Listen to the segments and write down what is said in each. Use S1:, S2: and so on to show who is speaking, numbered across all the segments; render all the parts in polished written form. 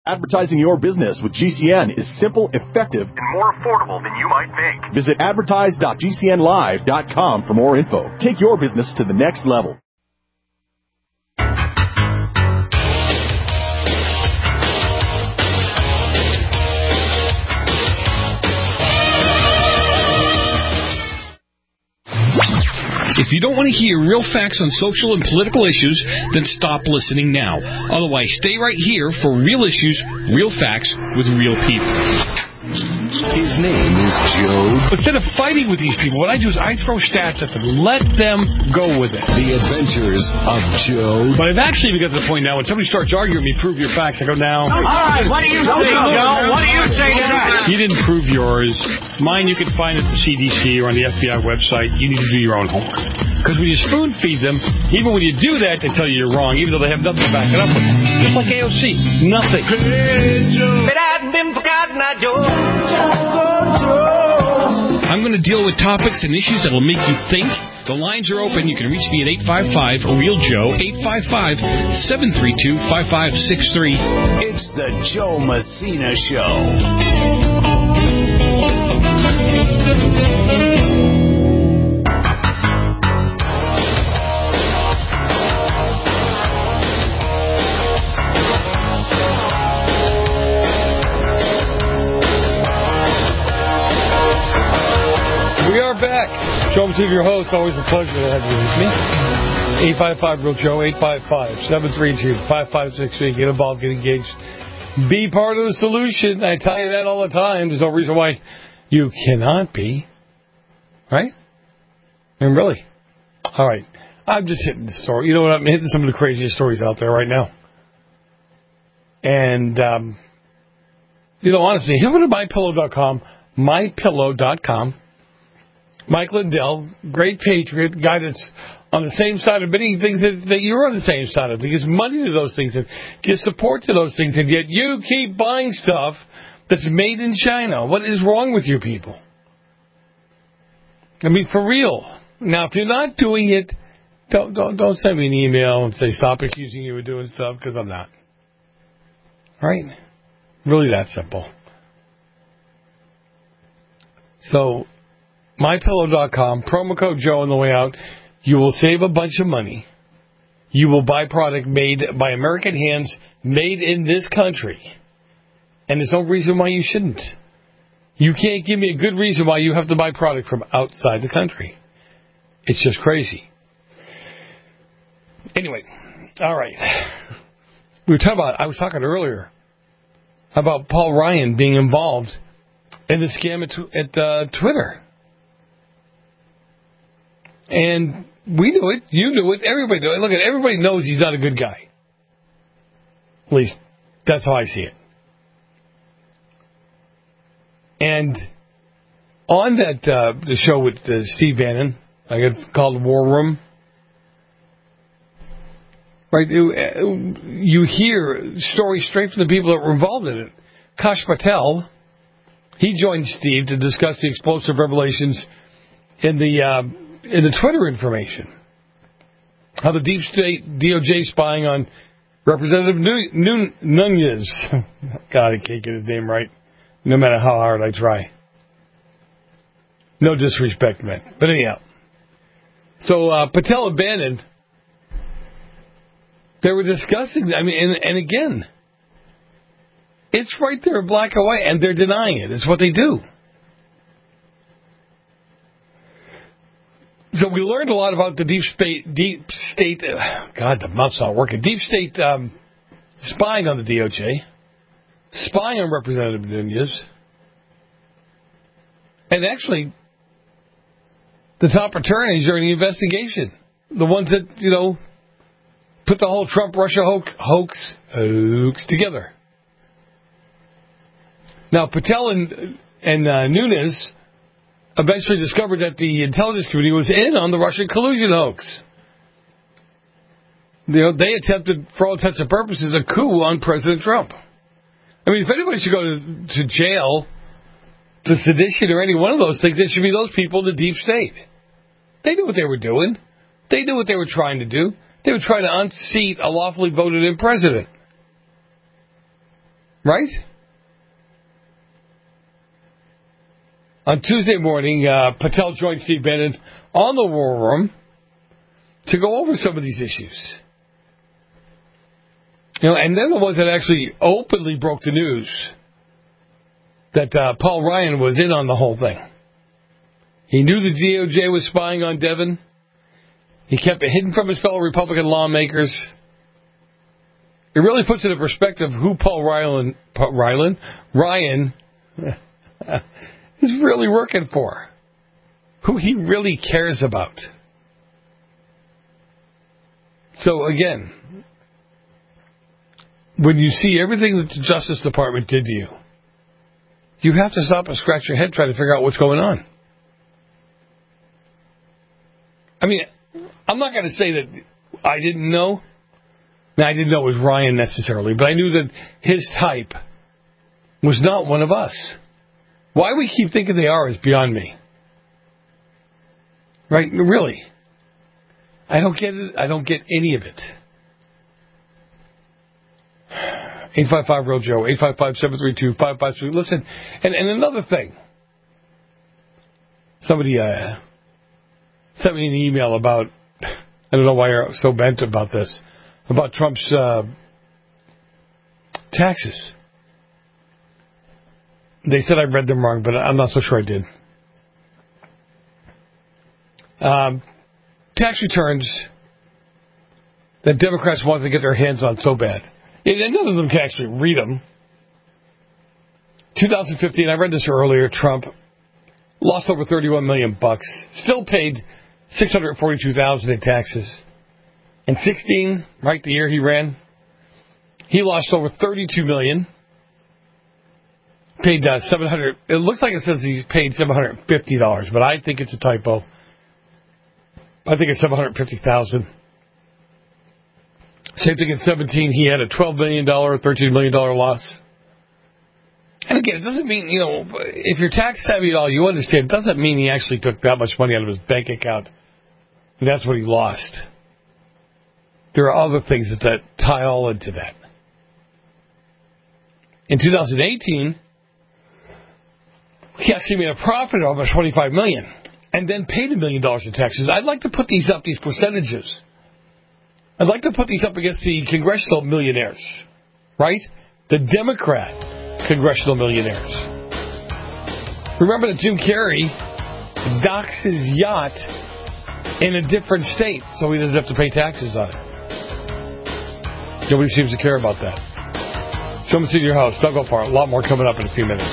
S1: Advertising your business with GCN is simple, effective, and more affordable than you might think. Visit advertise.gcnlive.com for more info. Take your business to the next level.
S2: If you don't want to hear real facts on social and political issues, then stop listening now. Otherwise, stay right here for real issues, real facts, with real people.
S3: His name is Joe.
S4: Instead of fighting with these people, what I do is I throw stats at them. Let them go with it.
S3: The Adventures of Joe.
S4: But I've actually got to the point now when somebody starts arguing with me, prove your facts. I go, now.
S5: All right, what do you say, Joe? What do you say to that?
S4: You didn't prove yours. Mine you can find at the CDC or on the FBI website. You need to do your own homework. Because when you spoon feed them, even when you do that, they tell you you're wrong, even though they have nothing to back it up with. Just like AOC. Nothing.
S5: It hadn't been forgotten, Joe.
S2: I'm going to deal with topics and issues that will make you think. The lines are open. You can reach me at 855-REAL-JOE, 855-732-5563.
S3: It's the Joe Messina Show.
S4: We are back. Joe Messina, your host. Always a pleasure to have you with me. 855-REAL-JOE, 855-732-5563. Get involved, get engaged. Be part of the solution. I tell you that all the time. There's no reason why you cannot be. Right? I mean, really. All right. I'm just hitting the story. You know what? I'm hitting some of the craziest stories out there right now. And, honestly, head over to MyPillow.com. MyPillow.com. Mike Lindell, great patriot, guy that's on the same side of many things that you're on the same side of. He gives money to those things and gives support to those things, and yet you keep buying stuff that's made in China. What is wrong with you people? I mean, for real. Now, if you're not doing it, don't send me an email and say stop accusing you of doing stuff, because I'm not. All right? Really that simple. So, MyPillow.com, promo code Joe on the way out. You will save a bunch of money. You will buy product made by American hands, made in this country. And there's no reason why you shouldn't. You can't give me a good reason why you have to buy product from outside the country. It's just crazy. Anyway, all right. I was talking earlier about Paul Ryan being involved in the scam at Twitter. And we knew it, you knew it, everybody knew it. Look, everybody knows he's not a good guy. At least, that's how I see it. And on that the show with Steve Bannon, I get called the War Room, right? You hear stories straight from the people that were involved in it. Kash Patel, he joined Steve to discuss the explosive revelations in the Twitter information. How the deep state DOJ spying on Representative Nunez. God, I can't get his name right, no matter how hard I try. No disrespect, man. But anyhow. So Patel and Bannon, they were discussing, and again, it's right there in black and white, and they're denying it. It's what they do. So we learned a lot about the deep state. God, the mouth's not working. Deep state spying on the DOJ, spying on Representative Nunez, and actually, the top attorneys during the investigation, the ones that put the whole Trump-Russia hoax together. Now, Patel and Nunez eventually discovered that the intelligence community was in on the Russian collusion hoax. They attempted, for all intents and purposes, a coup on President Trump. I mean, if anybody should go to jail, to sedition or any one of those things, it should be those people in the deep state. They knew what they were doing. They knew what they were trying to do. They were trying to unseat a lawfully voted in president. Right? On Tuesday morning, Patel joined Steve Bannon on the War Room to go over some of these issues. And they're the ones that actually openly broke the news that Paul Ryan was in on the whole thing. He knew the DOJ was spying on Devin. He kept it hidden from his fellow Republican lawmakers. It really puts into perspective who Paul Ryan is really working for, who he really cares about. So again, when you see everything that the Justice Department did to you, you have to stop and scratch your head trying to figure out what's going on. I mean, I'm not going to say that I didn't know. Now, I didn't know it was Ryan necessarily, but I knew that his type was not one of us. Why we keep thinking they are is beyond me. Right? Really. I don't get it. I don't get any of it. 855-REAL-JOE, 855-732-5523. Listen, and another thing. Somebody sent me an email about, I don't know why you're so bent about this, about Trump's taxes. They said I read them wrong, but I'm not so sure I did. Tax returns that Democrats want to get their hands on so bad. And none of them can actually read them. 2015, I read this earlier, Trump lost over $31 million, still paid $642,000 in taxes. In 16, right, the year he ran, he lost over $32 million. Paid $700. It looks like it says he paid $750, but I think it's a typo. I think it's $750,000. Same thing in 17. He had a $12 million, $13 million loss. And again, it doesn't mean, if you're tax savvy at all, you understand, it doesn't mean he actually took that much money out of his bank account. And that's what he lost. There are other things that tie all into that. In 2018, he actually made a profit of over $25 million and then paid $1 million in taxes. I'd like to put these percentages. I'd like to put these up against the congressional millionaires, right? The Democrat congressional millionaires. Remember that Jim Carrey docks his yacht in a different state, so he doesn't have to pay taxes on it. Nobody seems to care about that. Show me to your house. Don't go far. A lot more coming up in a few minutes.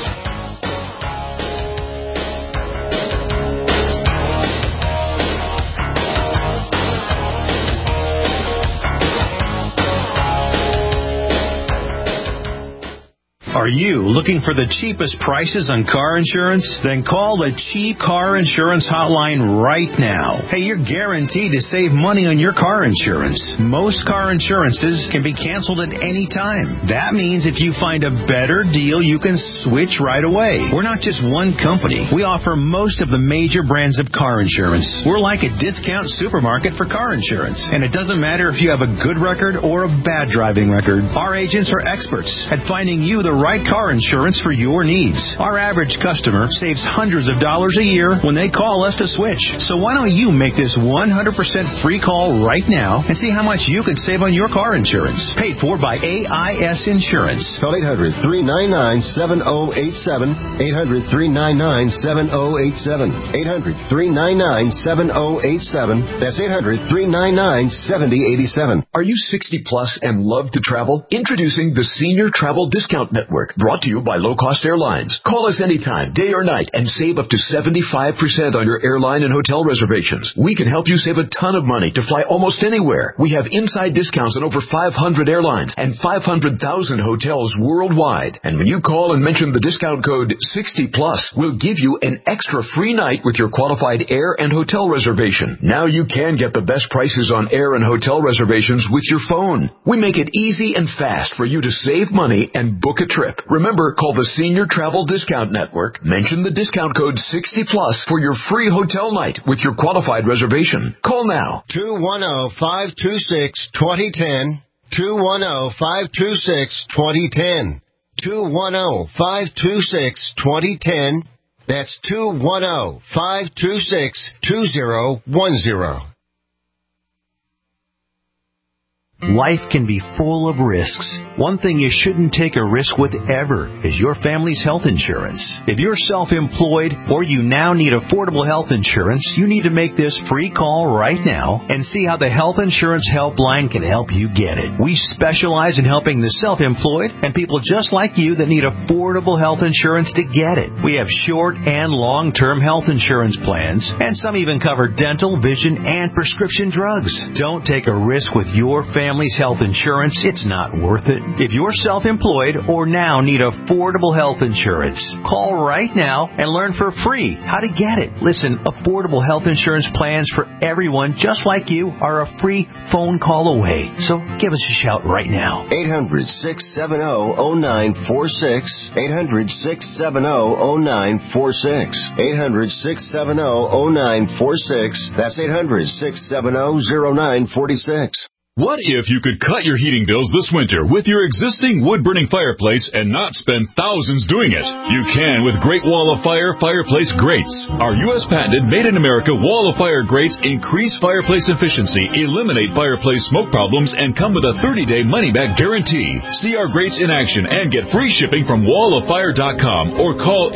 S6: Are you looking for the cheapest prices on car insurance? Then call the Cheap Car Insurance Hotline right now. Hey, you're guaranteed to save money on your car insurance. Most car insurances can be canceled at any time. That means if you find a better deal, you can switch right away. We're not just one company. We offer most of the major brands of car insurance. We're like a discount supermarket for car insurance. And it doesn't matter if you have a good record or a bad driving record. Our agents are experts at finding you the right car insurance for your needs. Our average customer saves hundreds of dollars a year when they call us to switch. So why don't you make this 100% free call right now and see how much you could save on your car insurance? Paid for by AIS Insurance.
S7: Call 800-399-7087. 800-399-7087. 800-399-7087. That's 800-399-7087.
S3: Are you 60 plus and love to travel? Introducing the Senior Travel Discount Network, brought to you by Low Cost Airlines. Call us anytime, day or night, and save up to 75% on your airline and hotel reservations. We can help you save a ton of money to fly almost anywhere. We have inside discounts on over 500 airlines and 500,000 hotels worldwide. And when you call and mention the discount code 60+, we'll give you an extra free night with your qualified air and hotel reservation. Now you can get the best prices on air and hotel reservations with your phone. We make it easy and fast for you to save money and book a trip. Remember, call the Senior Travel Discount Network. Mention the discount code 60+ for your free hotel night with your qualified reservation. Call now.
S7: 210-526-2010. 210-526-2010. 210-526-2010. That's 210-526-2010.
S8: Life can be full of risks. One thing you shouldn't take a risk with ever is your family's health insurance. If you're self-employed or you now need affordable health insurance, you need to make this free call right now and see how the Health Insurance Helpline can help you get it. We specialize in helping the self-employed and people just like you that need affordable health insurance to get it. We have short and long-term health insurance plans, and some even cover dental, vision, and prescription drugs. Don't take a risk with your family's health insurance. It's not worth it. If you're self-employed or now need affordable health insurance, call right now and learn for free how to get it. Listen, affordable health insurance plans for everyone just like you are a free phone call away. So give us a shout right now.
S7: 800-670-0946. 800-670-0946. 800-670-0946. That's 800-670-0946.
S1: What if you could cut your heating bills this winter with your existing wood-burning fireplace and not spend thousands doing it? You can with Great Wall of Fire fireplace grates. Our U.S. patented made-in-America Wall of Fire grates increase fireplace efficiency, eliminate fireplace smoke problems, and come with a 30-day money-back guarantee. See our grates in action and get free shipping from walloffire.com or call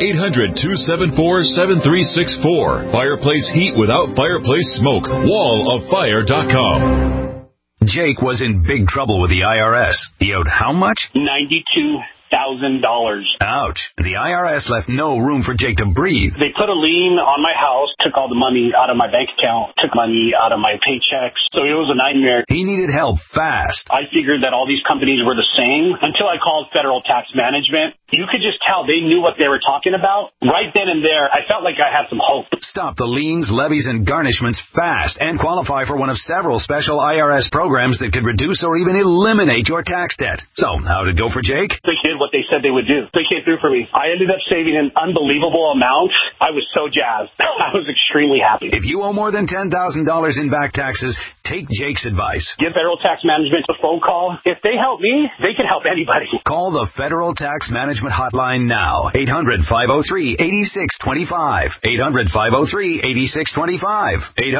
S1: 800-274-7364. Fireplace heat without fireplace smoke. walloffire.com.
S9: Jake was in big trouble with the IRS. He owed how much?
S10: $92,000.
S9: Ouch. The IRS left no room for Jake to breathe.
S10: They put a lien on my house, took all the money out of my bank account, took money out of my paychecks. So it was a nightmare.
S9: He needed help fast.
S10: I figured that all these companies were the same until I called Federal Tax Management. You could just tell they knew what they were talking about. Right then and there, I felt like I had some hope.
S9: Stop the liens, levies, and garnishments fast and qualify for one of several special IRS programs that could reduce or even eliminate your tax debt. So, how did it go for Jake?
S10: They did what they said they would do. They came through for me. I ended up saving an unbelievable amount. I was so jazzed. I was extremely happy.
S9: If you owe more than $10,000 in back taxes, take Jake's advice.
S10: Give Federal Tax Management a phone call. If they help me, they can help anybody.
S9: Call the Federal Tax Management hotline now. 800-503-8625. 800-503-8625.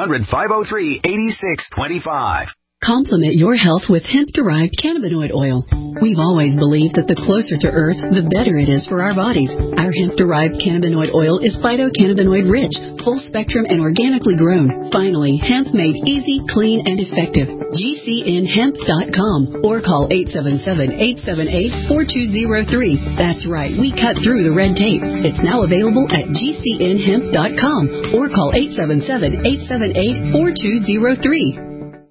S9: 800-503-8625.
S11: Complement your health with hemp-derived cannabinoid oil. We've always believed that the closer to Earth, the better it is for our bodies. Our hemp-derived cannabinoid oil is phytocannabinoid-rich, full-spectrum, and organically grown. Finally, hemp made easy, clean, and effective. GCNhemp.com or call 877-878-4203. That's right, we cut through the red tape. It's now available at GCNhemp.com or call 877-878-4203.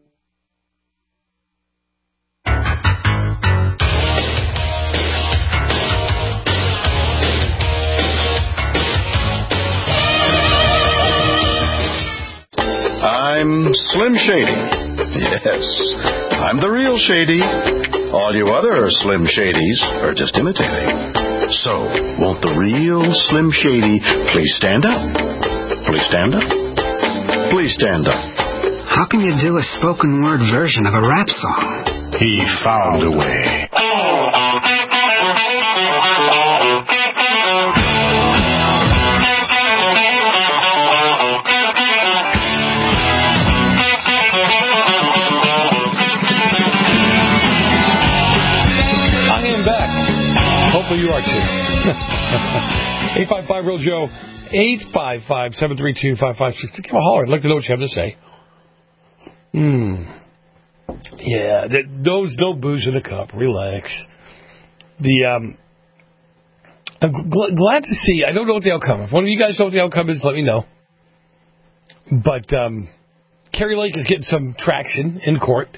S12: I'm Slim Shady. Yes, I'm the real Shady. All you other Slim Shadys are just imitating. So, won't the real Slim Shady please stand up? Please stand up? Please stand up.
S13: How can you do a spoken word version of a rap song?
S12: He found a way.
S4: You are too. 855 Real Joe, 855-732-5560. Give a holler. I'd like to know what you have to say. Yeah, those no booze in the cup. Relax. I'm glad to see. I don't know what the outcome. If one of you guys know what the outcome is, let me know. But Kari Lake is getting some traction in court.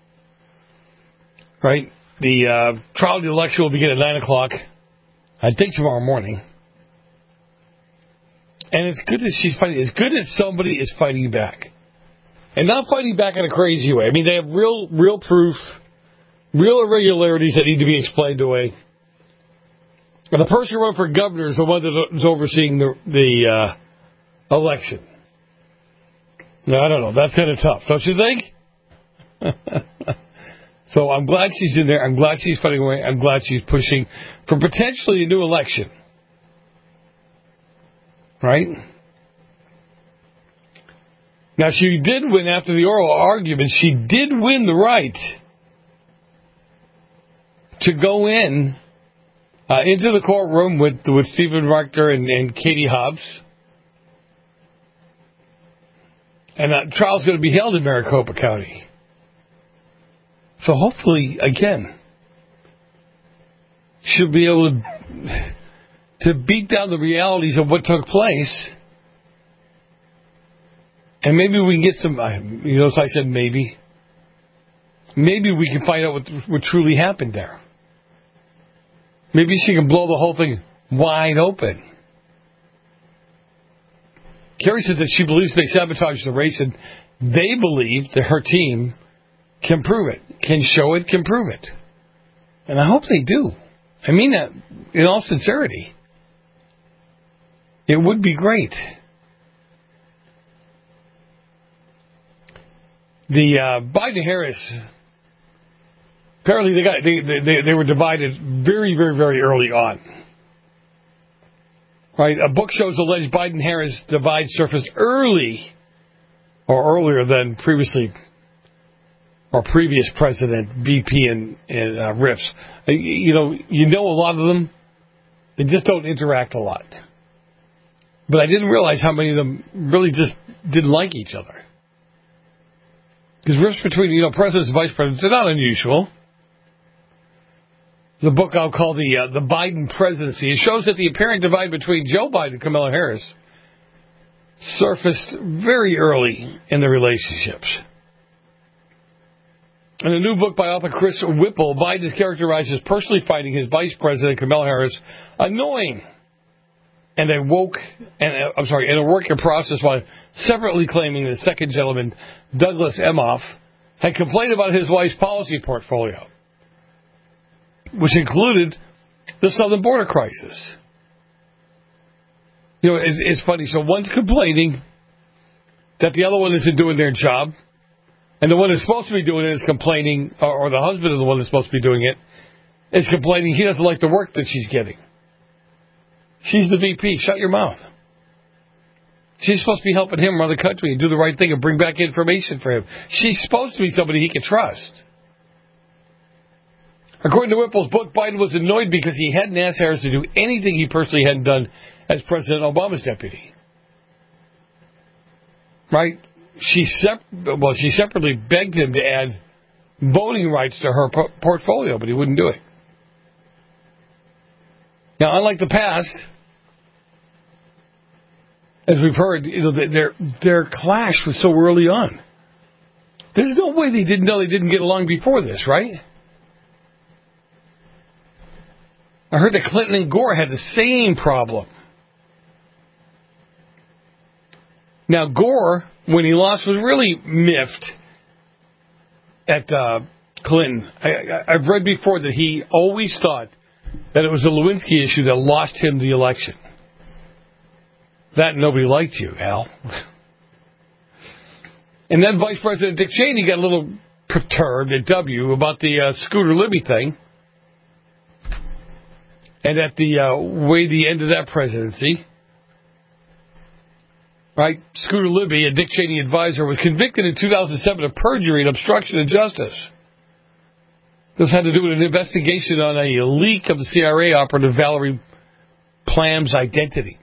S4: Right? The trial of the election will begin at 9 o'clock, I think tomorrow morning. And it's good that she's fighting. It's good that somebody is fighting back. And not fighting back in a crazy way. I mean, they have real proof, real irregularities that need to be explained away. And the person who ran for governor is the one that is overseeing the election. Now, I don't know. That's kind of tough, don't you think? So I'm glad she's in there. I'm glad she's fighting away. I'm glad she's pushing for potentially a new election. Right? Now, she did win after the oral argument. She did win the right to go into the courtroom with Stephen Rector and Katie Hobbs. And that trial's going to be held in Maricopa County. So hopefully, again, she'll be able to beat down the realities of what took place. And maybe we can get some, as I said, maybe we can find out what truly happened there. Maybe she can blow the whole thing wide open. Kerry said that she believes they sabotaged the race, and they believe that her team can prove it, can show it, can prove it. And I hope they do. I mean that in all sincerity. It would be great. The Biden-Harris, apparently they were divided very, very, very early on. Right? A book shows alleged Biden-Harris divide surfaced early or earlier than previously or previous president BP and Riffs. You know a lot of them. They just don't interact a lot. But I didn't realize how many of them really just didn't like each other. Because rifts between, presidents and vice presidents are not unusual. The book I'll call the Biden presidency. It shows that the apparent divide between Joe Biden and Kamala Harris surfaced very early in the relationships. In a new book by author Chris Whipple, Biden is characterized as personally finding his vice president Kamala Harris annoying and a work in process, while separately claiming the second gentleman, Douglas Emhoff, had complained about his wife's policy portfolio, which included the southern border crisis. It's funny. So one's complaining that the other one isn't doing their job, and the one that's supposed to be doing it is complaining, or the husband of the one that's supposed to be doing it is complaining he doesn't like the work that she's getting. She's the VP. Shut your mouth. She's supposed to be helping him run the country and do the right thing and bring back information for him. She's supposed to be somebody he can trust. According to Whipple's book, Biden was annoyed because he hadn't asked Harris to do anything he personally hadn't done as President Obama's deputy. Right? She separately begged him to add voting rights to her portfolio, but he wouldn't do it. Now, unlike the past, as we've heard, their clash was so early on. There's no way they didn't know they didn't get along before this, right? I heard that Clinton and Gore had the same problem. Now, Gore, when he lost, was really miffed at Clinton. I've read before that he always thought that it was the Lewinsky issue that lost him the election. That nobody liked you, Al. And then Vice President Dick Cheney got a little perturbed at W about the Scooter Libby thing. And at the end of that presidency, right, Scooter Libby, a Dick Cheney advisor, was convicted in 2007 of perjury and obstruction of justice. This had to do with an investigation on a leak of the CIA operative Valerie Plam's identity.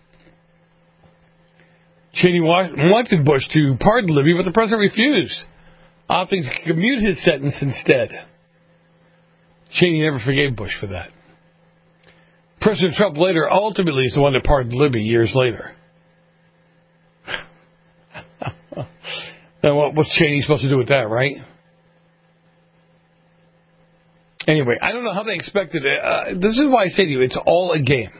S4: Cheney wanted Bush to pardon Libby, but the president refused, opting to commute his sentence instead. Cheney never forgave Bush for that. President Trump later ultimately is the one that pardoned Libby years later. Now, what's Cheney supposed to do with that, right? Anyway, I don't know how they expected it. This is why I say to you, it's all a game.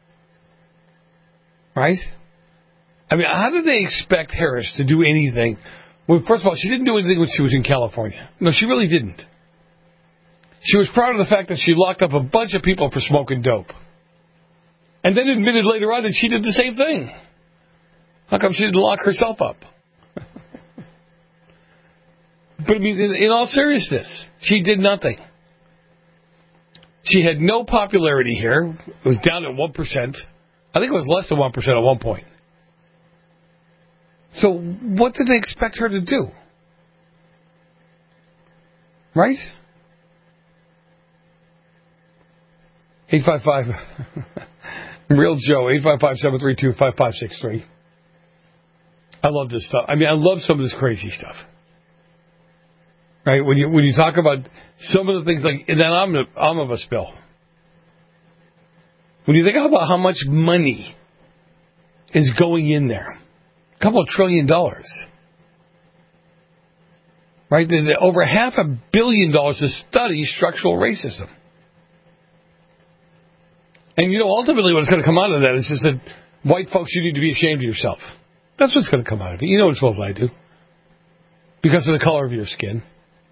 S4: Right? I mean, how did they expect Harris to do anything? Well, first of all, she didn't do anything when she was in California. No, she really didn't. She was proud of the fact that she locked up a bunch of people for smoking dope. And then admitted later on that she did the same thing. How come she didn't lock herself up? But I mean, in all seriousness, she did nothing. She had no popularity here. It was down at 1%. I think it was less than 1% at one point. So what did they expect her to do? Right? 855 Real Joe, 855-732-5563. I love this stuff. I mean, I love some of this crazy stuff. Right? When you talk about some of the things like that omnibus bill. When you think about how much money is going in there, a couple of $1 trillion. Right? Over $500 million to study structural racism. And ultimately what's going to come out of that is just that white folks, you need to be ashamed of yourself. That's what's going to come out of it. You know as well as I do. Because of the color of your skin.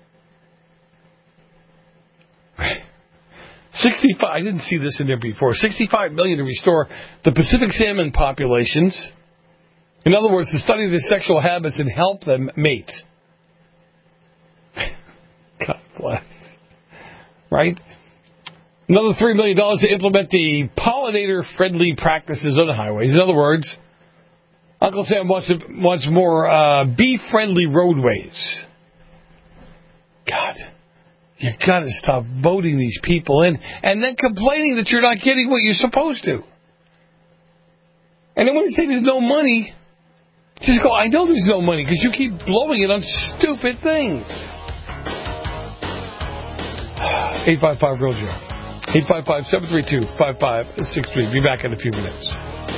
S4: 65, I didn't see this in there before. $65 million to restore the Pacific salmon populations. In other words, to study their sexual habits and help them mate. God bless. Right? Another $3 million to implement the pollinator-friendly practices on the highways. In other words, Uncle Sam wants more bee-friendly roadways. God, you got to stop voting these people in and then complaining that you're not getting what you're supposed to. And then when you say there's no money, just go, I know there's no money because you keep blowing it on stupid things. 855 Real Joe. 855-732-5563. Be back in a few minutes.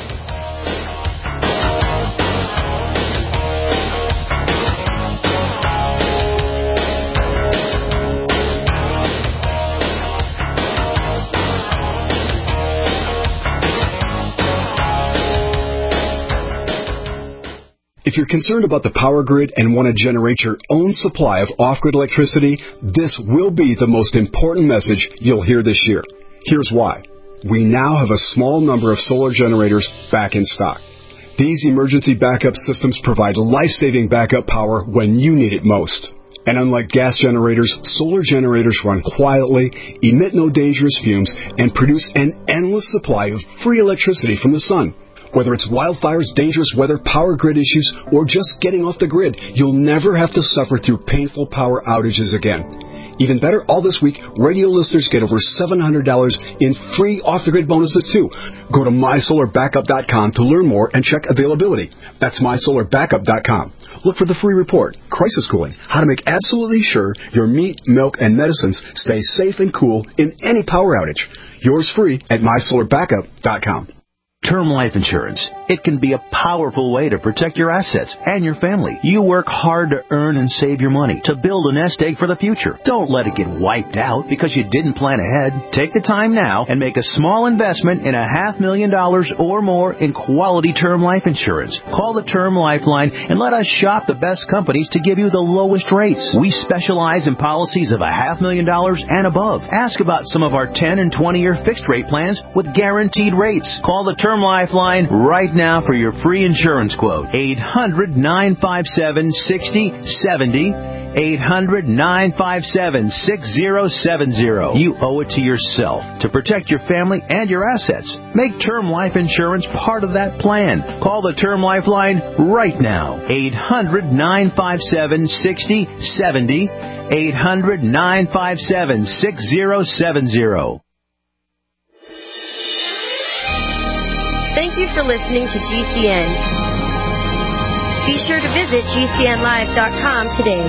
S14: If you're concerned about the power grid and want to generate your own supply of off-grid electricity, this will be the most important message you'll hear this year. Here's why. We now have a small number of solar generators back in stock. These emergency backup systems provide life-saving backup power when you need it most. And unlike gas generators, solar generators run quietly, emit no dangerous fumes, and produce an endless supply of free electricity from the sun. Whether it's wildfires, dangerous weather, power grid issues, or just getting off the grid, you'll never have to suffer through painful power outages again. Even better, all this week, radio listeners get over $700 in free off-the-grid bonuses, too. Go to mysolarbackup.com to learn more and check availability. That's mysolarbackup.com. Look for the free report, Crisis Cooling, how to make absolutely sure your meat, milk, and medicines stay safe and cool in any power outage. Yours free at mysolarbackup.com.
S8: Term life insurance. It can be a powerful way to protect your assets and your family. You work hard to earn and save your money to build a nest egg for the future. Don't let it get wiped out because you didn't plan ahead. Take the time now and make a small investment in $500,000 or more in quality term life insurance. Call the Term Lifeline and let us shop the best companies to give you the lowest rates. We specialize in policies of $500,000 and above. Ask about some of our 10 and 20-year fixed rate plans with guaranteed rates. Call the Term Lifeline right now for your free insurance quote. 800-957-6070. 800-957-6070. You owe it to yourself to protect your family and your assets. Make term life insurance part of that plan. Call the Term Lifeline right now. 800-957-6070. 800-957-6070.
S15: Thank you for listening to GCN. Be sure to visit GCNlive.com today.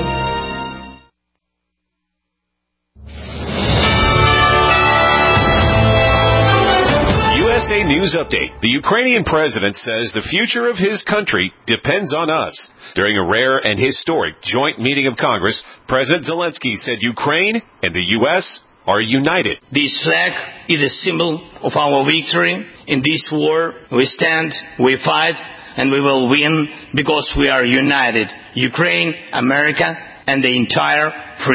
S16: USA News Update. The Ukrainian president says the future of his country depends on us. During a rare and historic joint meeting of Congress, President Zelensky said Ukraine and the U.S. are united.
S17: This flag is a symbol of our victory. In this war, we stand, we fight, and we will win because we are united. Ukraine, America, and the entire free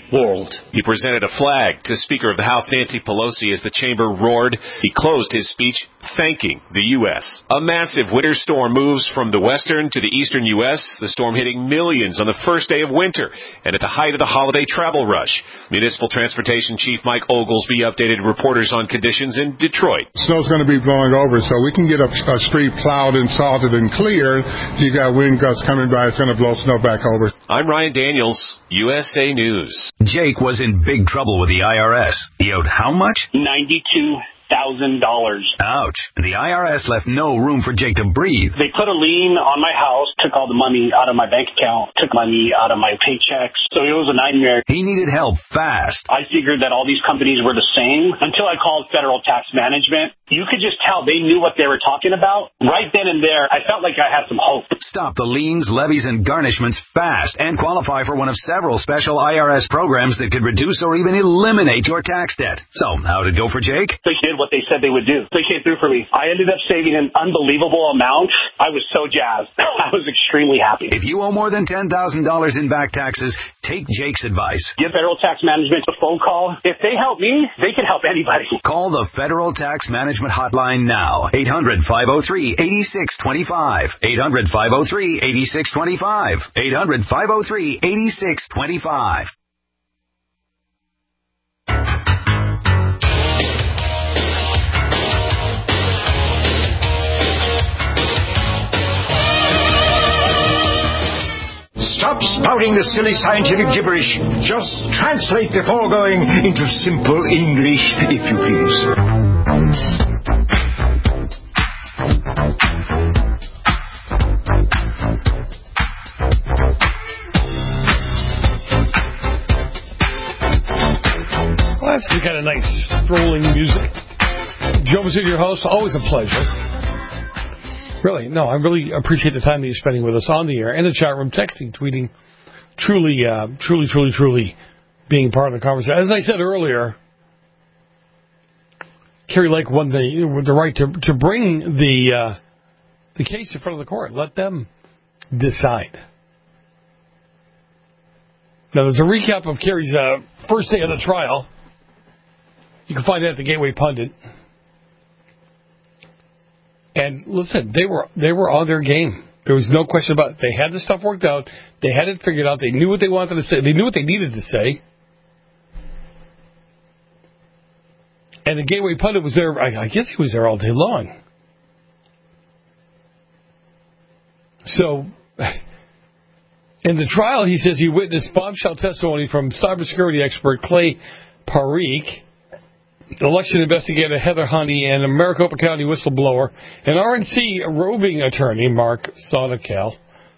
S17: world.
S16: He presented a flag to Speaker of the House Nancy Pelosi as the chamber roared. He closed his speech thanking the U.S. A massive winter storm moves from the western to the eastern U.S., the storm hitting millions on the first day of winter and at the height of the holiday travel rush. Municipal Transportation Chief Mike Oglesby updated reporters on conditions in Detroit.
S18: Snow's going to be blowing over, so we can get a street plowed and salted and cleared. You got wind gusts coming by, it's going to blow snow back over.
S16: I'm Ryan Daniels, USA News.
S9: Jake was in big trouble with the IRS. He owed how much?
S10: $92,000.
S9: Ouch. The IRS left no room for Jake to breathe.
S10: They put a lien on my house, took all the money out of my bank account, took money out of my paychecks. So it was a nightmare.
S9: He needed help fast.
S10: I figured that all these companies were the same until I called Federal Tax Management. You could just tell they knew what they were talking about. Right then and there, I felt like I had some hope.
S9: Stop the liens, levies, and garnishments fast and qualify for one of several special IRS programs that could reduce or even eliminate your tax debt. So, how'd it go for Jake?
S10: They did what they said they would do. They came through for me. I ended up saving an unbelievable amount. I was so jazzed. I was extremely happy.
S9: If you owe more than $10,000 in back taxes, take Jake's advice.
S10: Give Federal Tax Management a phone call. If they help me, they can help anybody.
S9: Call the Federal Tax Management hotline now. 800-503-8625. 800-503-8625. 800-503-8625.
S19: Stop spouting the silly scientific gibberish. Just translate the foregoing into simple English, if you please.
S4: Well, that's the kind of nice strolling music. Joe was your host. Always a pleasure. Really, no, I really appreciate the time that you're spending with us on the air and the chat room, texting, tweeting, truly being part of the conversation. As I said earlier, Kerry Lake won the right to bring the case in front of the court. Let them decide. Now, there's a recap of Kerry's first day of the trial. You can find that at the Gateway Pundit. And listen, they were on their game. There was no question about it. They had the stuff worked out. They had it figured out. They knew what they wanted to say. They knew what they needed to say. And the Gateway Pundit was there. I guess he was there all day long. So, in the trial, he says he witnessed bombshell testimony from cybersecurity expert Clay Parikh, election investigator Heather Honey, and a Maricopa County whistleblower, and RNC roving attorney Mark Sonakel.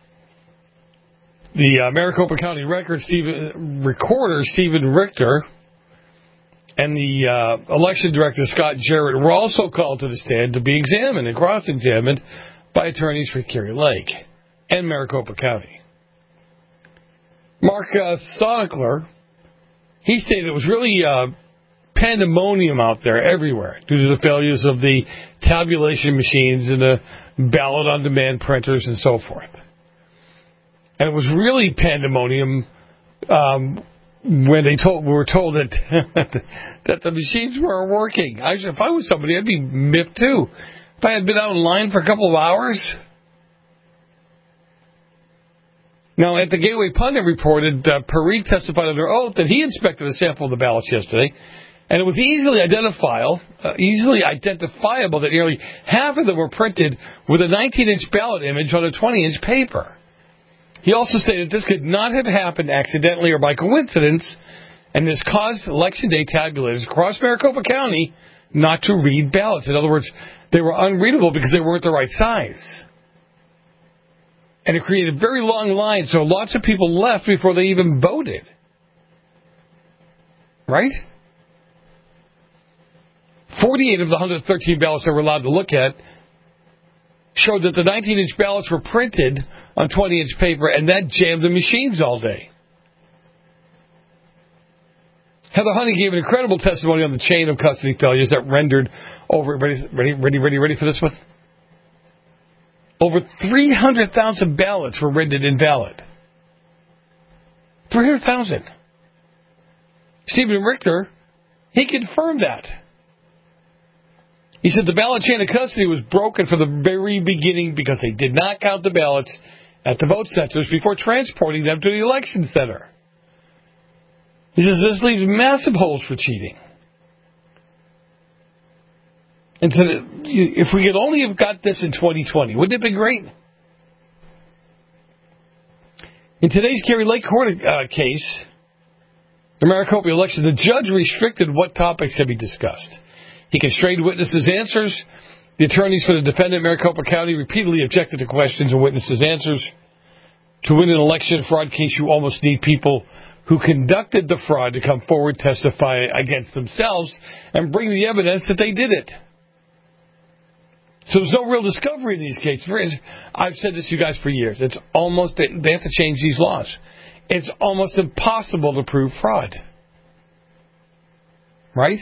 S4: The Maricopa County recorder Stephen Richter and the election director Scott Jarrett were also called to the stand to be examined and cross-examined by attorneys for Kerry Lake and Maricopa County. Mark Sonakel, he stated it was really pandemonium out there everywhere due to the failures of the tabulation machines and the ballot-on-demand printers and so forth. And it was really pandemonium when we were told that that the machines weren't working. If I was somebody, I'd be miffed too. If I had been out in line for a couple of hours. Now, at the Gateway Pundit reported, Parikh testified under oath that he inspected a sample of the ballots yesterday, and it was easily identifiable that nearly half of them were printed with a 19-inch ballot image on a 20-inch paper. He also stated this could not have happened accidentally or by coincidence, and this caused Election Day tabulators across Maricopa County not to read ballots. In other words, they were unreadable because they weren't the right size. And it created very long lines, so lots of people left before they even voted. Right? 48 of the 113 ballots they were allowed to look at showed that the 19-inch ballots were printed on 20-inch paper, and that jammed the machines all day. Heather Honey gave an incredible testimony on the chain of custody failures that rendered over... Ready for this one? Over 300,000 ballots were rendered invalid. 300,000. Stephen Richter, he confirmed that. He said the ballot chain of custody was broken from the very beginning because they did not count the ballots at the vote centers before transporting them to the election center. He says this leaves massive holes for cheating. And so if we could only have got this in 2020, wouldn't it have been great? In today's Kari Lake Court case, the Maricopa election, the judge restricted what topics could be discussed. He constrained witnesses' answers. The attorneys for the defendant, Maricopa County, repeatedly objected to questions and witnesses' answers. To win an election fraud case, you almost need people who conducted the fraud to come forward, testify against themselves, and bring the evidence that they did it. So there's no real discovery in these cases. I've said this to you guys for years. It's almost, they have to change these laws. It's almost impossible to prove fraud. Right?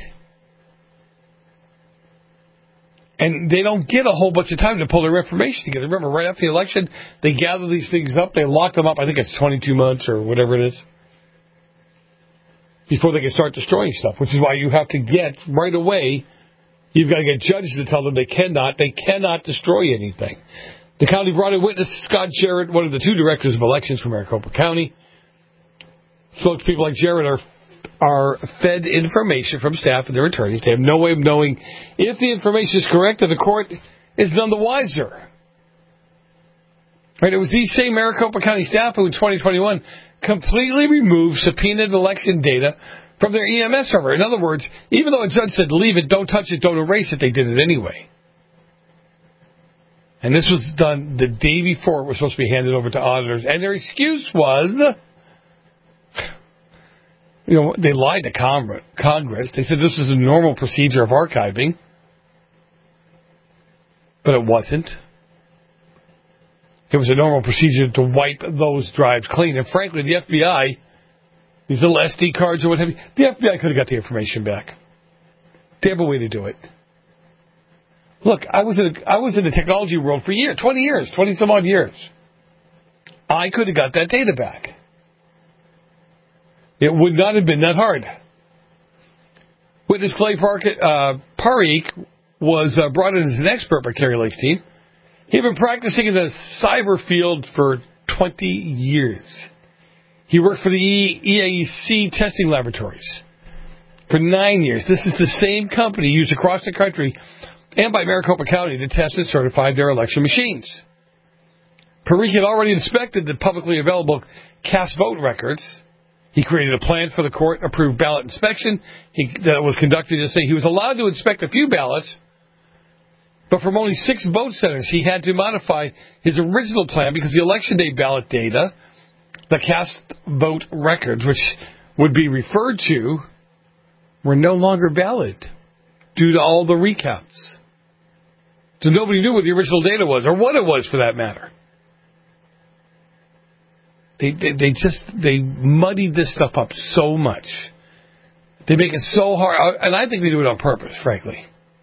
S4: And they don't get a whole bunch of time to pull their information together. Remember, right after the election, they gather these things up, they lock them up, I think it's 22 months or whatever it is, before they can start destroying stuff, which is why you have to get, right away, you've got to get judges to tell them they cannot destroy anything. The county brought in witness Scott Jarrett, one of the two directors of elections for Maricopa County. Spokespeople like Jarrett are fed information from staff and their attorneys. They have no way of knowing if the information is correct, and the court is none the wiser. Right? It was these same Maricopa County staff who in 2021 completely removed subpoenaed election data from their EMS server. In other words, even though a judge said leave it, don't touch it, don't erase it, they did it anyway. And this was done the day before it was supposed to be handed over to auditors. And their excuse was, they lied to Congress. They said this is a normal procedure of archiving. But it wasn't. It was a normal procedure to wipe those drives clean. And frankly, the FBI, these little SD cards or what have you, the FBI could have got the information back. They have a way to do it. Look, I was in the technology world for 20 some odd years. I could have got that data back. It would not have been that hard. Witness Clay Parikh was brought in as an expert by Kari Lake's team. He'd been practicing in the cyber field for 20 years. He worked for the EAC testing laboratories for 9 years. This is the same company used across the country and by Maricopa County to test and certify their election machines. Parikh had already inspected the publicly available cast vote records. He created a plan for the court-approved ballot inspection that was conducted yesterday. He was allowed to inspect a few ballots, but from only 6 vote centers, he had to modify his original plan because the election day ballot data, the cast vote records, which would be referred to, were no longer valid due to all the recounts. So nobody knew what the original data was, or what it was for that matter. They muddy this stuff up so much. They make it so hard, and I think they do it on purpose, frankly.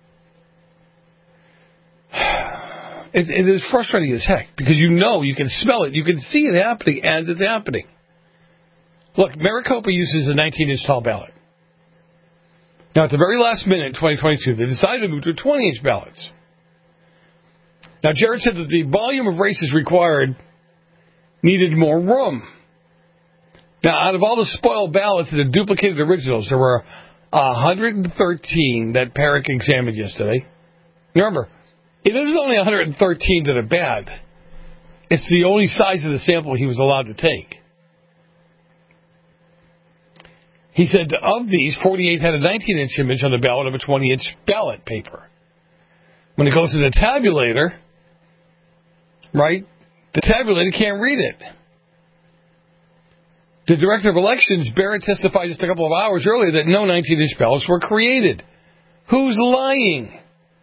S4: It is frustrating as heck, because you can smell it, you can see it happening as it's happening. Look, Maricopa uses a 19-inch tall ballot. Now, at the very last minute in 2022, they decided to move to 20-inch ballots. Now, Jarrett said that the volume of races required needed more room. Now, out of all the spoiled ballots that had duplicated originals, there were 113 that Parikh examined yesterday. Remember, it isn't only 113 that are bad. It's the only size of the sample he was allowed to take. He said of these, 48 had a 19-inch image on the ballot of a 20-inch ballot paper. When it goes to the tabulator, right, the tabulator can't read it. The director of elections, Barrett, testified just a couple of hours earlier that no 19-inch ballots were created. Who's lying?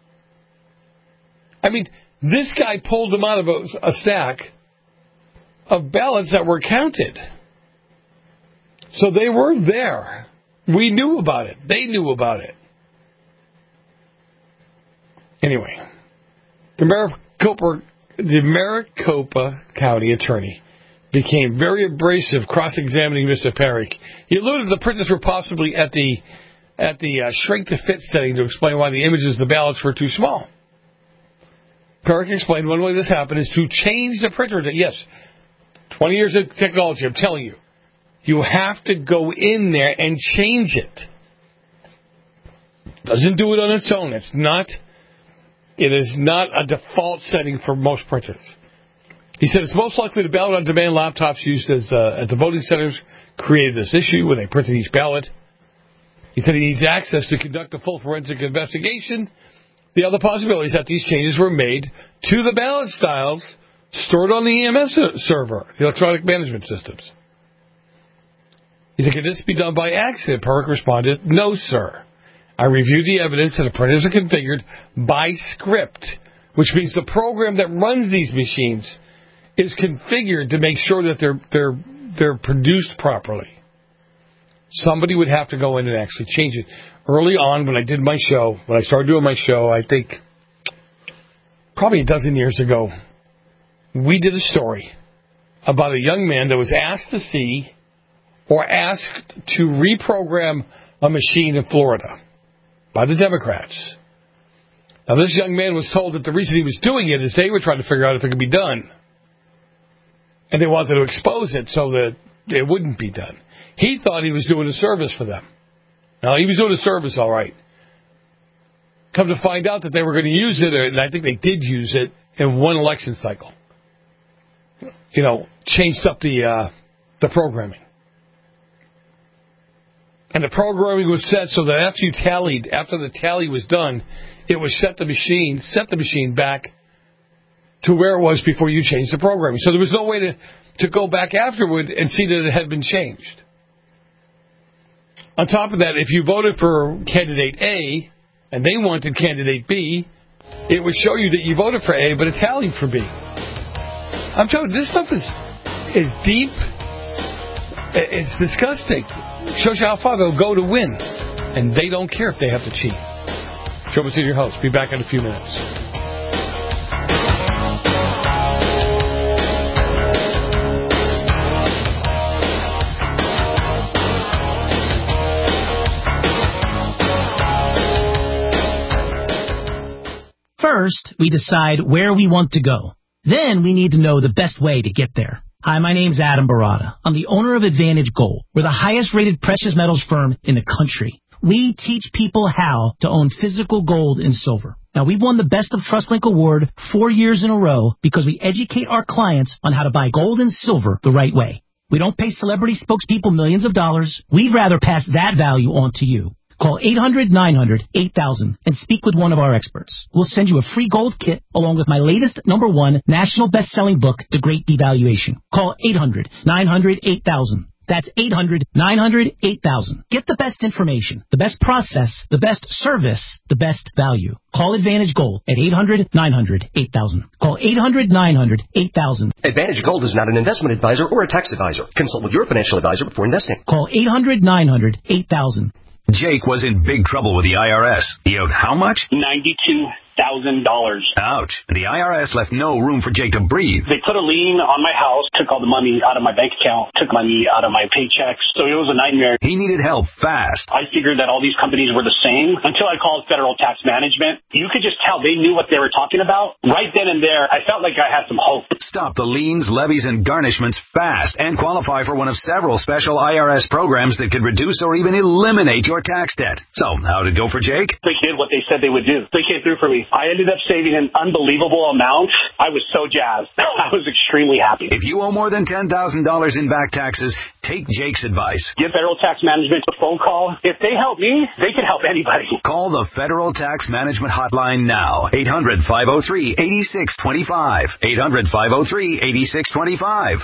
S4: I mean, this guy pulled them out of a stack of ballots that were counted. So they were there. We knew about it. They knew about it. Anyway, the Maricopa County attorney became very abrasive, cross-examining Mr. Perrick. He alluded the printers were possibly at the shrink-to-fit setting to explain why the images of the ballots were too small. Perrick explained one way this happened is to change the printer. Yes, 20 years of technology, I'm telling you. You have to go in there and change it. Doesn't do it on its own. It is not a default setting for most printers. He said it's most likely the ballot-on-demand laptops used at the voting centers created this issue when they printed each ballot. He said he needs access to conduct a full forensic investigation. The other possibility is that these changes were made to the ballot styles stored on the EMS server, the electronic management systems. He said, could this be done by accident? Perrick responded, no, sir. I reviewed the evidence and the printers are configured by script, which means the program that runs these machines is configured to make sure that they're produced properly. Somebody would have to go in and actually change it. Early on, when I started doing my show, I think probably a dozen years ago, we did a story about a young man that was asked to see or asked to reprogram a machine in Florida by the Democrats. Now, this young man was told that the reason he was doing it is they were trying to figure out if it could be done. And they wanted to expose it so that it wouldn't be done. He thought he was doing a service for them. Now, he was doing a service, all right. Come to find out that they were going to use it, and I think they did use it in one election cycle. Changed up the programming. And the programming was set so that after the tally was done, it would set the machine back to where it was before you changed the programming. So there was no way to go back afterward and see that it had been changed. On top of that, if you voted for candidate A and they wanted candidate B, it would show you that you voted for A but it tallied for B. I'm telling you, this stuff is deep. It's disgusting. It shows you how far they'll go to win. And they don't care if they have to cheat. Joe Messina, your host. Be back in a few minutes.
S20: First, we decide where we want to go. Then we need to know the best way to get there. Hi, my name's Adam Barada. I'm the owner of Advantage Gold. We're the highest-rated precious metals firm in the country. We teach people how to own physical gold and silver. Now, we've won the Best of TrustLink Award 4 years in a row because we educate our clients on how to buy gold and silver the right way. We don't pay celebrity spokespeople millions of dollars. We'd rather pass that value on to you. Call 800-900-8000 and speak with one of our experts. We'll send you a free gold kit along with my latest #1 national best-selling book, The Great Devaluation. Call 800-900-8000. That's 800-900-8000. Get the best information, the best process, the best service, the best value. Call Advantage Gold at 800-900-8000. Call 800-900-8000.
S21: Advantage Gold is not an investment advisor or a tax advisor. Consult with your financial advisor before investing.
S20: Call 800-900-8000.
S9: Jake was in big trouble with the IRS. He owed how much?
S10: $92,000.
S9: Ouch. The IRS left no room for Jake to breathe.
S10: They put a lien on my house, took all the money out of my bank account, took money out of my paychecks. So it was a nightmare.
S9: He needed help fast.
S10: I figured that all these companies were the same until I called Federal Tax Management. You could just tell they knew what they were talking about. Right then and there, I felt like I had some hope.
S9: Stop the liens, levies, and garnishments fast and qualify for one of several special IRS programs that could reduce or even eliminate your tax debt. So, how did it go for Jake?
S10: They did what they said they would do. They came through for me. I ended up saving an unbelievable amount. I was so jazzed. I was extremely happy.
S9: If you owe more than $10,000 in back taxes, take Jake's advice.
S10: Give Federal Tax Management a phone call. If they help me, they can help anybody.
S9: Call the Federal Tax Management Hotline now. 800-503-8625. 800-503-8625.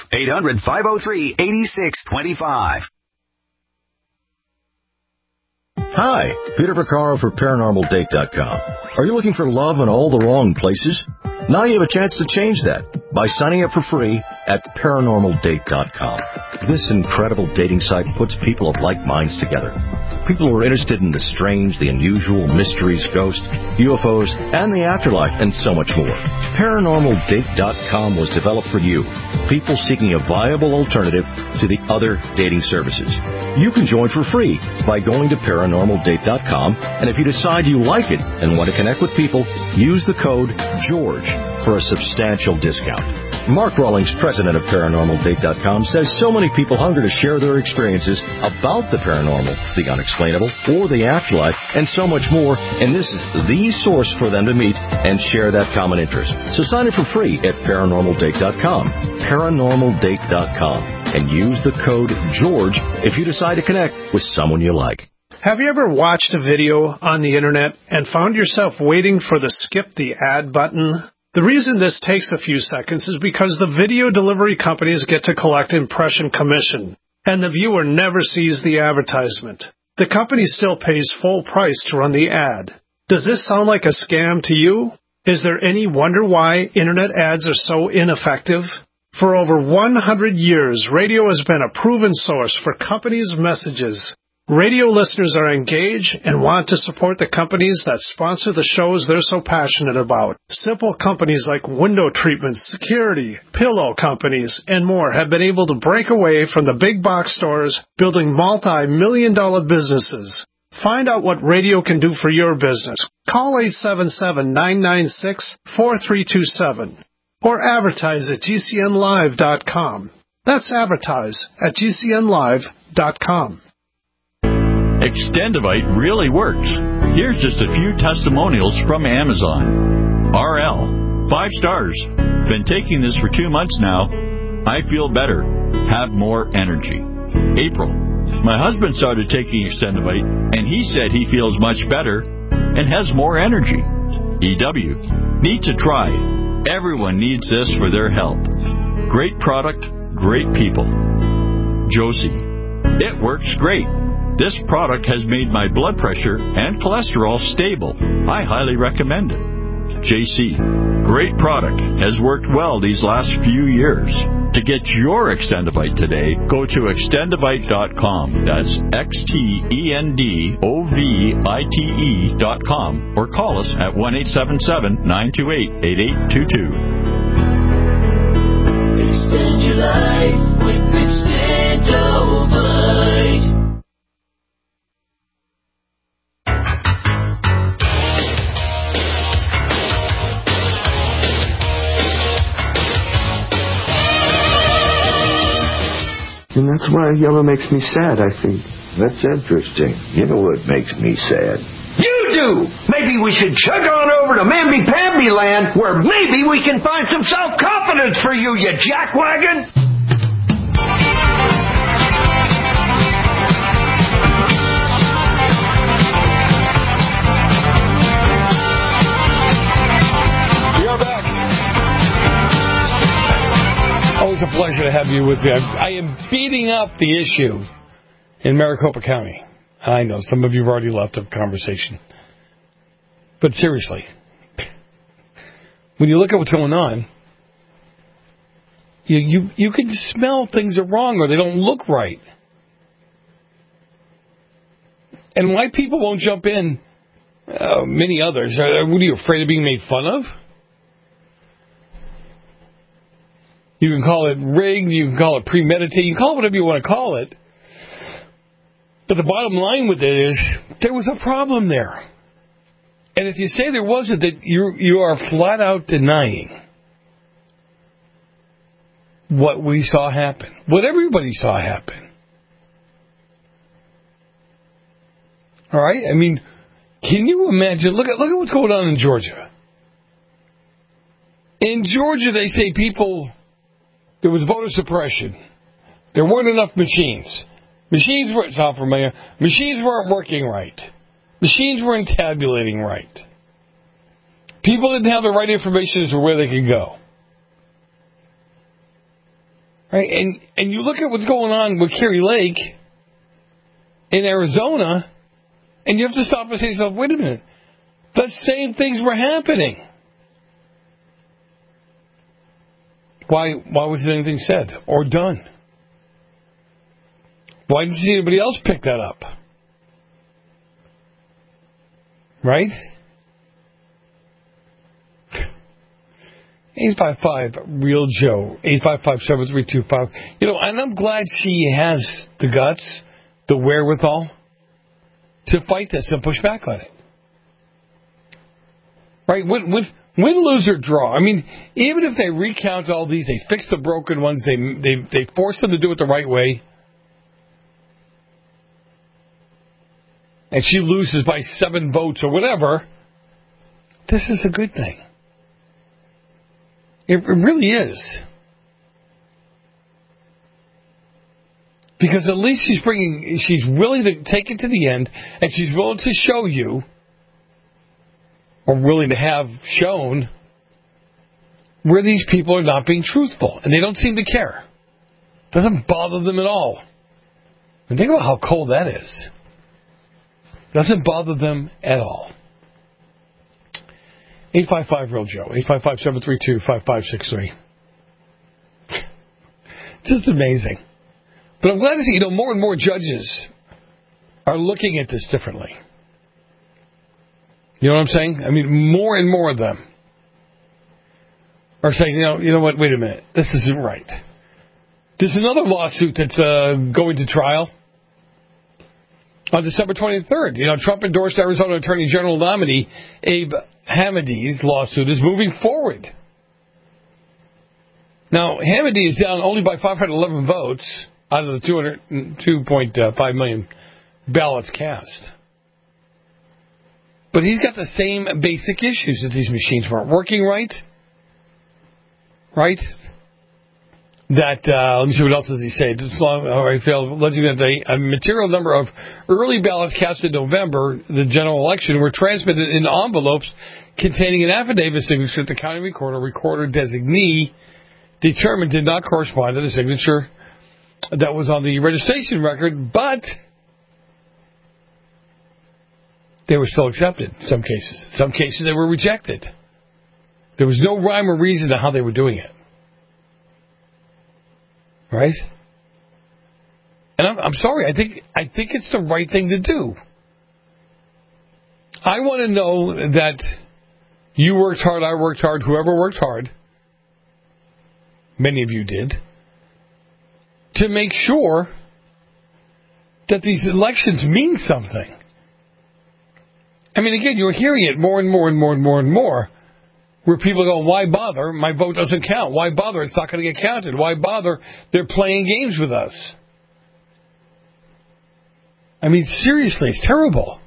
S9: 800-503-8625.
S7: Hi, Peter Vaccaro for ParanormalDate.com. Are you looking for love in all the wrong places? Now you have a chance to change that by signing up for free at ParanormalDate.com. This incredible dating site puts people of like minds together. People who are interested in the strange, the unusual, mysteries, ghosts, UFOs, and the afterlife, and so much more. ParanormalDate.com was developed for you. people seeking a viable alternative to the other dating services. You can join for free by going to ParanormalDate.com, and if you decide you like it and want to connect with people, use the code GEORGE for a substantial discount. Mark Rawlings, president of ParanormalDate.com, says so many people hunger to share their experiences about the paranormal, the unexplainable, or the afterlife, and so much more, and this is the source for them to meet and share that common interest. So sign up for free at ParanormalDate.com, ParanormalDate.com, and use the code GEORGE if you decide to connect with someone you like.
S5: Have you ever watched a video on the internet and found yourself waiting for the skip the ad button? The reason this takes a few seconds is because the video delivery companies get to collect impression commission, and the viewer never sees the advertisement. The company still pays full price to run the ad. Does this sound like a scam to you? Is there any wonder why internet ads are so ineffective? For over 100 years, radio has been a proven source for companies' messages. Radio listeners are engaged and want to support the companies that sponsor the shows they're so passionate about. Simple companies like window treatments, security, pillow companies, and more have been able to break away from the big box stores, building multi-million-dollar businesses. Find out what radio can do for your business. Call 877-996-4327 or advertise at GCNlive.com. That's advertise at GCNlive.com.
S22: Extendivite really works. Here's just a few testimonials from Amazon. RL, 5 stars. Been taking this for 2 months now. I feel better. Have more energy. April, my husband started taking Extendivite, and he said he feels much better and has more energy. EW, need to try. Everyone needs this for their health. Great product, great people. Josie, it works great. This product has made my blood pressure and cholesterol stable. I highly recommend it. JC, great product. Has worked well these last few years. To get your Extendivite today, go to extendivite.com. That's XTENDOVITE.com or call us at 1-877-928-8822.
S23: Extend your life with Extendivite.
S24: And that's why yellow makes me sad, I think. That's interesting. You know what makes me sad?
S19: You do! Maybe we should chug on over to Mamby-Pamby land, where maybe we can find some self-confidence for you, you jackwagon!
S4: Always a pleasure to have you with me. I am beating up the issue in Maricopa County. I know some of you have already left the conversation. But seriously, when you look at what's going on, you can smell things are wrong or they don't look right. And why people won't jump in, many others, what are you, afraid of being made fun of? You can call it rigged, you can call it premeditated, you can call it whatever you want to call it. But the bottom line with it is, there was a problem there. And if you say there wasn't, that you are flat out denying what we saw happen, what everybody saw happen. All right? I mean, can you imagine, look at what's going on in Georgia. In Georgia, they say there was voter suppression. There weren't enough machines. Machines weren't working right. Machines weren't tabulating right. People didn't have the right information as to where they could go. Right? And you look at what's going on with Kari Lake in Arizona, and you have to stop and say to yourself, wait a minute, the same things were happening. Why wasn't anything said or done? Why didn't anybody else pick that up? Right? 855-REAL-JOE, 855-7325. And I'm glad she has the guts, the wherewithal to fight this and push back on it. Right? Win, lose, or draw. I mean, even if they recount all these, they fix the broken ones, they force them to do it the right way, and she loses by 7 votes or whatever, this is a good thing. It really is. Because at least she's willing to take it to the end, and she's willing to show you, or willing to have shown, where these people are not being truthful. And they don't seem to care. It doesn't bother them at all. And think about how cold that is. It doesn't bother them at all. 855-REAL-JOE, 855-732-5563. Just amazing. But I'm glad to see, more and more judges are looking at this differently. You know what I'm saying? I mean, more and more of them are saying, you know what, wait a minute, this isn't right. There's another lawsuit that's going to trial on December 23rd. Trump endorsed Arizona Attorney General nominee Abe Hamidi's lawsuit is moving forward. Now, Hamidi is down only by 511 votes out of the 202.5 million ballots cast. But he's got the same basic issues that these machines weren't working right. Right? That, let me see, what else does he say? Alleging that a material number of early ballots cast in November, the general election, were transmitted in envelopes containing an affidavit signature that the county recorder designee determined did not correspond to the signature that was on the registration record, but they were still accepted in some cases. In some cases, they were rejected. There was no rhyme or reason to how they were doing it. Right? And I'm sorry, I think it's the right thing to do. I want to know that you worked hard, I worked hard, whoever worked hard, many of you did, to make sure that these elections mean something. I mean, again, you're hearing it more and more and more and more and more, where people go, why bother? My vote doesn't count. Why bother? It's not going to get counted. Why bother? They're playing games with us. I mean, seriously, it's terrible.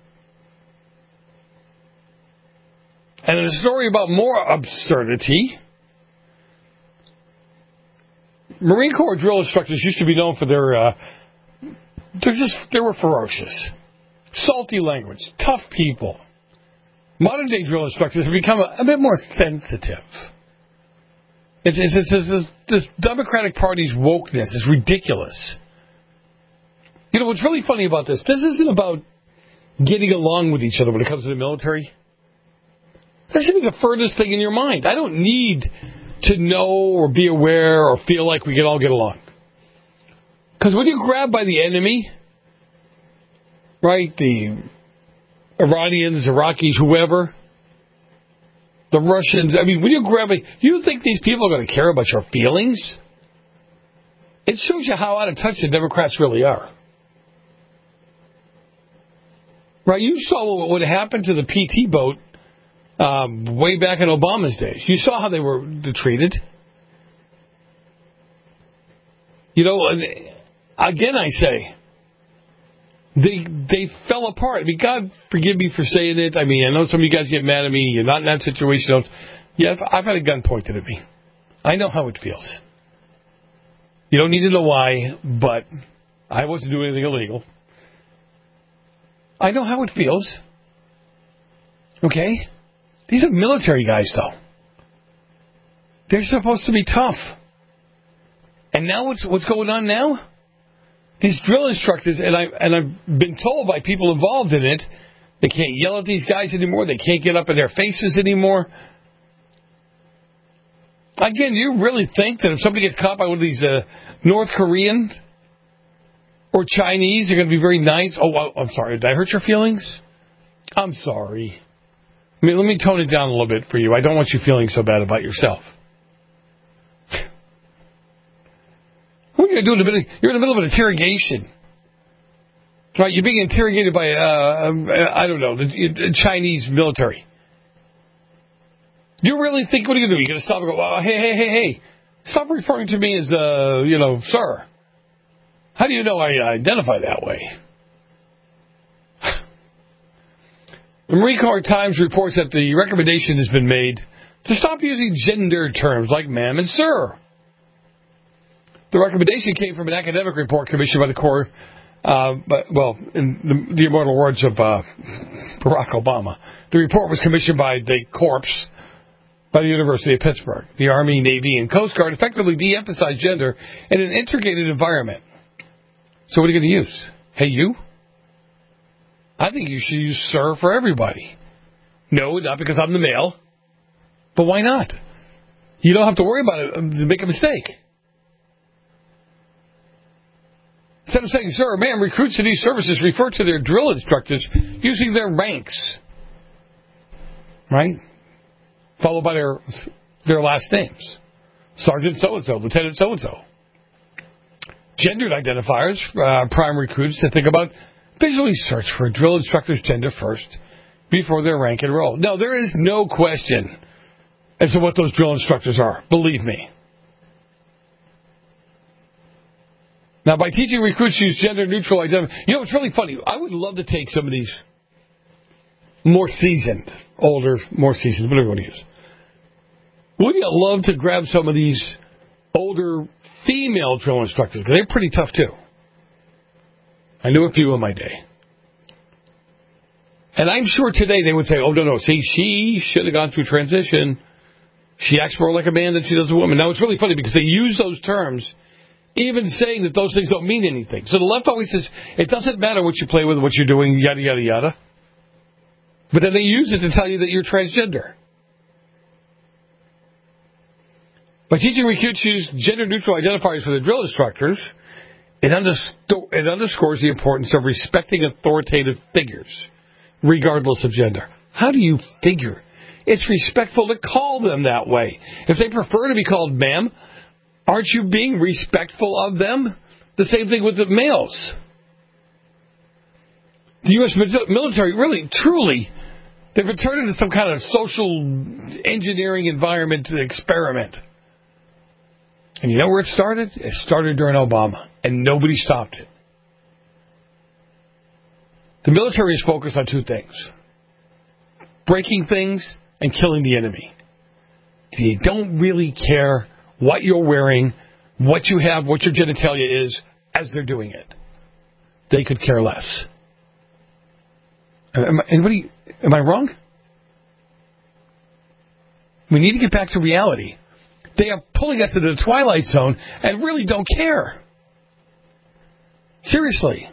S4: And a story about more absurdity. Marine Corps drill instructors used to be known for they were ferocious. Salty language, tough people. Modern day drill instructors have become a bit more sensitive. It's this Democratic Party's wokeness is ridiculous. What's really funny about this isn't about getting along with each other when it comes to the military. That should be the furthest thing in your mind. I don't need to know or be aware or feel like we can all get along. Because when you're grabbed by the enemy, right, the Iranians, Iraqis, whoever, the Russians, I mean, when you're grabbing, you think these people are going to care about your feelings? It shows you how out of touch the Democrats really are. Right, you saw what happened to the PT boat way back in Obama's days. You saw how they were treated. Again, I say, they fell apart. I mean, God forgive me for saying it. I mean, I know some of you guys get mad at me. You're not in that situation. Yeah, I've had a gun pointed at me. I know how it feels. You don't need to know why, but I wasn't doing anything illegal. I know how it feels. Okay? These are military guys, though. They're supposed to be tough. And now what's going on now? These drill instructors, and I've been told by people involved in it, they can't yell at these guys anymore. They can't get up in their faces anymore. Again, you really think that if somebody gets caught by one of these North Korean or Chinese, they're going to be very nice? Oh, I'm sorry. Did I hurt your feelings? I'm sorry. Let me tone it down a little bit for you. I don't want you feeling so bad about yourself. What are you going to do you're in the middle of an interrogation. Right? You're being interrogated by, I don't know, the Chinese military. Do you really think, what are you going to do? You're going to stop and go, oh, hey. Stop referring to me as, sir. How do you know I identify that way? The Marine Corps Times reports that the recommendation has been made to stop using gender terms like ma'am and sir. The recommendation came from an academic report commissioned by the Corps, in the immortal words of Barack Obama. The report was commissioned by the Corps, by the University of Pittsburgh. The Army, Navy, and Coast Guard effectively de-emphasize gender in an integrated environment. So what are you going to use? Hey, you? I think you should use sir for everybody. No, not because I'm the male. But why not? You don't have to worry about it to make a mistake. Instead of saying sir or ma'am, recruits in these services refer to their drill instructors using their ranks. Right? Followed by their last names. Sergeant so-and-so, Lieutenant so-and-so. Gendered identifiers prime recruits to think about visually search for a drill instructor's gender first before their rank and role. No, there is no question as to what those drill instructors are. Believe me. Now, by teaching recruits to use gender-neutral identifiers, it's really funny. I would love to take some of these more seasoned, whatever you want to use. Wouldn't you love to grab some of these older female drill instructors? Because they're pretty tough, too. I knew a few in my day. And I'm sure today they would say, oh, no, see, she should have gone through transition. She acts more like a man than she does a woman. Now, it's really funny because they use those terms, even saying that those things don't mean anything. So the left always says, it doesn't matter what you play with, what you're doing, yada, yada, yada. But then they use it to tell you that you're transgender. By teaching recruits to use gender-neutral identifiers for the drill instructors, it underscores the importance of respecting authoritative figures, regardless of gender. How do you figure? It's respectful to call them that way. If they prefer to be called ma'am, aren't you being respectful of them? The same thing with the males. The U.S. military, really, truly, they've turned into some kind of social engineering environment experiment. And you know where it started? It started during Obama, and nobody stopped it. The military is focused on two things: breaking things and killing the enemy. They don't really care what you're wearing, what you have, what your genitalia is, as they're doing it. They could care less. Am I wrong? We need to get back to reality. They are pulling us into the twilight zone and really don't care. Seriously.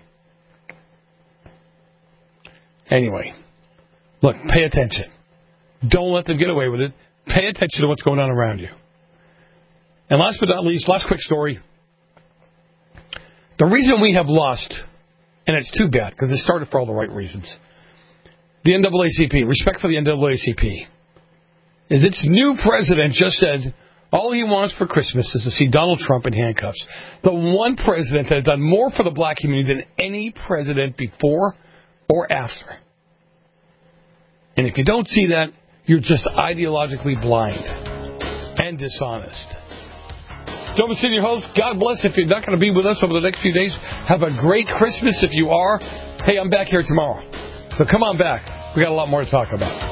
S4: Anyway, look, pay attention. Don't let them get away with it. Pay attention to what's going on around you. And last but not least, last quick story. The reason we have lost, and it's too bad because it started for all the right reasons, the NAACP, respect for the NAACP, is its new president just said all he wants for Christmas is to see Donald Trump in handcuffs. The one president that has done more for the black community than any president before or after. And if you don't see that, you're just ideologically blind and dishonest. Joe Messina, your host. God bless. If you're not going to be with us over the next few days, have a great Christmas. If you are, hey, I'm back here tomorrow. So come on back. We got a lot more to talk about.